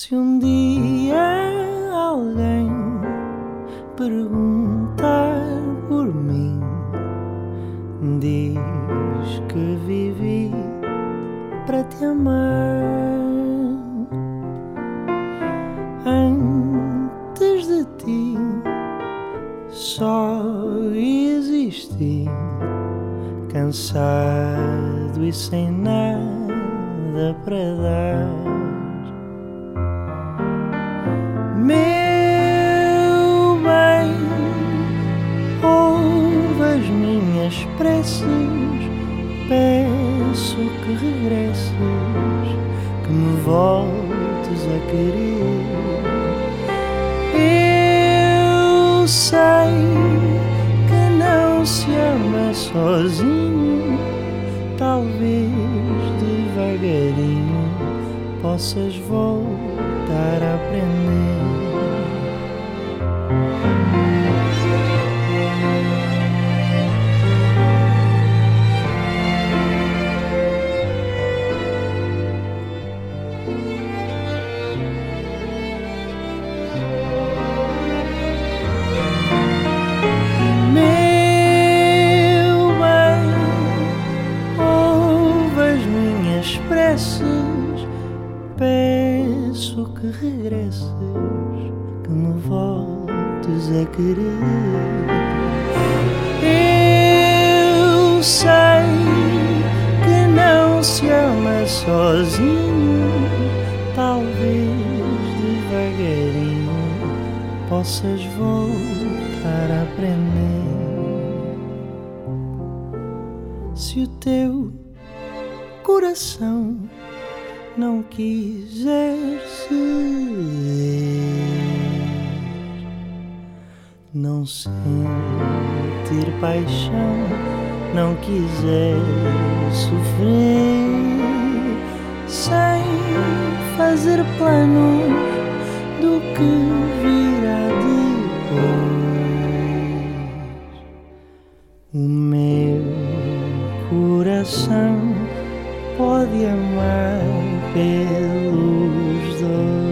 Se um dia alguém perguntar por mim, diz que vivi para te amar. Antes de ti só existi, cansado e sem nada para dar. Meu bem, ouve as minhas preces, peço que regresses, que me voltes a querer. Eu sei que não se ama sozinho, talvez devagarinho possas voltar a aprender. Meu bem, ouve as minhas preces, peço que regresses, que me voltes a querer. Eu sei que não se ama sozinho, talvez devagarinho possas voltar a aprender. Se o teu coração não quiser ceder, não sentir paixão, não quiser sofrer, sem fazer planos do que virá depois, o meu coração pode amar pelos dois.